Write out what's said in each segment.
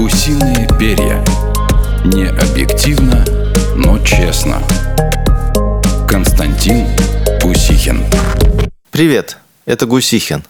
Гусиные перья. Не объективно, но честно. Константин Гусихин. Привет, это Гусихин.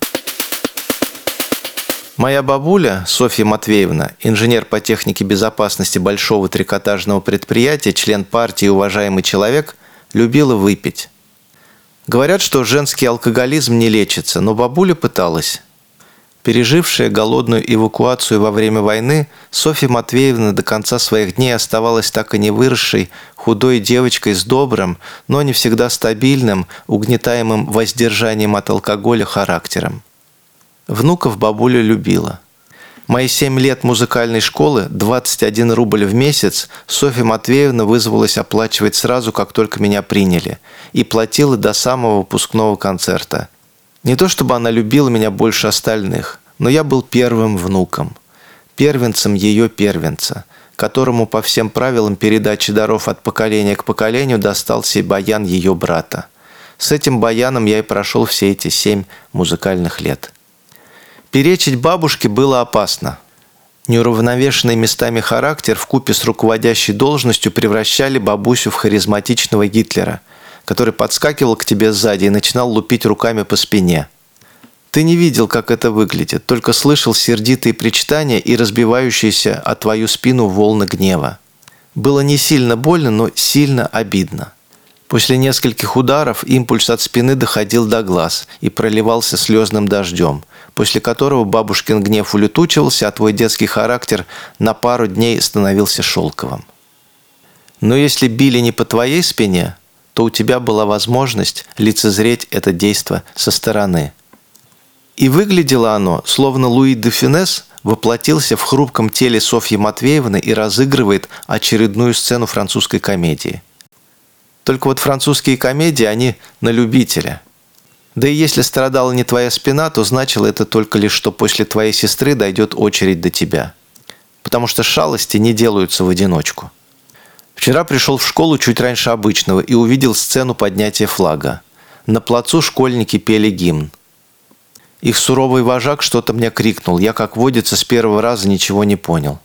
Моя бабуля, Софья Матвеевна, инженер по технике безопасности большого трикотажного предприятия, член партии и уважаемый человек, любила выпить. Говорят, что женский алкоголизм не лечится, но бабуля пыталась. Пережившая голодную эвакуацию во время войны, Софья Матвеевна до конца своих дней оставалась так и не выросшей, худой девочкой с добрым, но не всегда стабильным, угнетаемым воздержанием от алкоголя характером. Внуков бабуля любила. Мои 7 лет музыкальной школы, 21 рубль в месяц, Софья Матвеевна вызвалась оплачивать сразу, как только меня приняли, и платила до самого выпускного концерта. Не то чтобы она любила меня больше остальных, но я был первым внуком, первенцем ее первенца, которому по всем правилам передачи даров от поколения к поколению достался баян ее брата. С этим баяном я и прошел все эти 7 музыкальных лет. Перечить бабушке было опасно. Неуравновешенный местами характер вкупе с руководящей должностью превращали бабусю в харизматичного Гитлера, который подскакивал к тебе сзади и начинал лупить руками по спине. Ты не видел, как это выглядит, только слышал сердитые причитания и разбивающиеся о твою спину волны гнева. Было не сильно больно, но сильно обидно. После нескольких ударов импульс от спины доходил до глаз и проливался слезным дождем, после которого бабушкин гнев улетучивался, а твой детский характер на пару дней становился шелковым. Но если били не по твоей спине, то у тебя была возможность лицезреть это действо со стороны. И выглядело оно, словно Луи де Фюнес воплотился в хрупком теле Софьи Матвеевны и разыгрывает очередную сцену французской комедии. Только вот французские комедии, они на любителя. Да и если страдала не твоя спина, то значило это только лишь, что после твоей сестры дойдет очередь до тебя. Потому что шалости не делаются в одиночку. Вчера пришел в школу чуть раньше обычного и увидел сцену поднятия флага. На плацу школьники пели гимн. Их суровый вожак что-то мне крикнул. Я, как водится, с первого раза ничего не понял.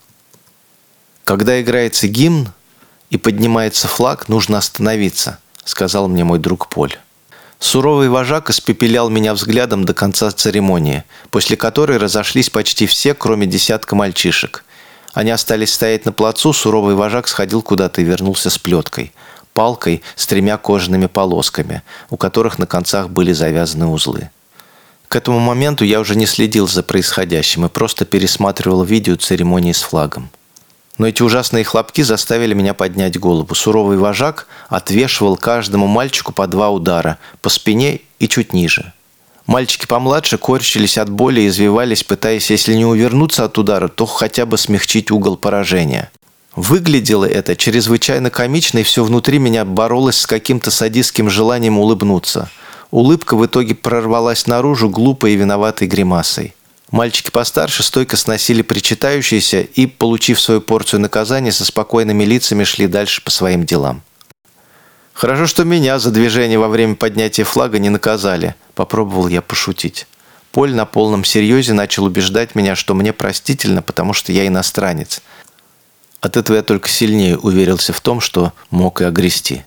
Когда играется гимн и поднимается флаг, нужно остановиться, сказал мне мой друг Поль. Суровый вожак испепелял меня взглядом до конца церемонии, после которой разошлись почти все, кроме десятка мальчишек. Они остались стоять на плацу, суровый вожак сходил куда-то и вернулся с плеткой, палкой с 3 кожаными полосками, у которых на концах были завязаны узлы. К этому моменту я уже не следил за происходящим и просто пересматривал видео церемонии с флагом. Но эти ужасные хлопки заставили меня поднять голову. Суровый вожак отвешивал каждому мальчику по 2 удара, по спине и чуть ниже. Мальчики помладше корчились от боли и извивались, пытаясь, если не увернуться от удара, то хотя бы смягчить угол поражения. Выглядело это чрезвычайно комично, и все внутри меня боролось с каким-то садистским желанием улыбнуться. Улыбка в итоге прорвалась наружу глупой и виноватой гримасой. Мальчики постарше стойко сносили причитающиеся и, получив свою порцию наказания, со спокойными лицами шли дальше по своим делам. «Хорошо, что меня за движение во время поднятия флага не наказали», – попробовал я пошутить. Поль на полном серьезе начал убеждать меня, что мне простительно, потому что я иностранец. От этого я только сильнее уверился в том, что мог и огрести.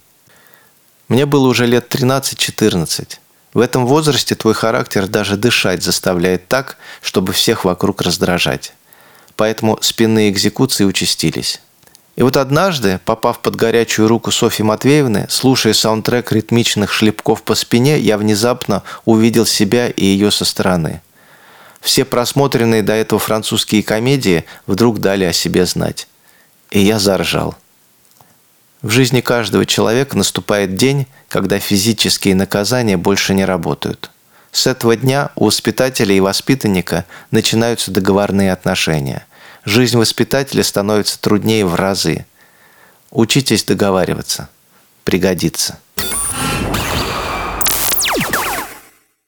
Мне было уже лет 13-14. В этом возрасте твой характер даже дышать заставляет так, чтобы всех вокруг раздражать. Поэтому спинные экзекуции участились. И вот однажды, попав под горячую руку Софьи Матвеевны, слушая саундтрек ритмичных шлепков по спине, я внезапно увидел себя и ее со стороны. Все просмотренные до этого французские комедии вдруг дали о себе знать. И я заржал. В жизни каждого человека наступает день, когда физические наказания больше не работают. С этого дня у воспитателя и воспитанника начинаются договорные отношения. Жизнь воспитателя становится труднее в разы. Учитесь договариваться. Пригодится.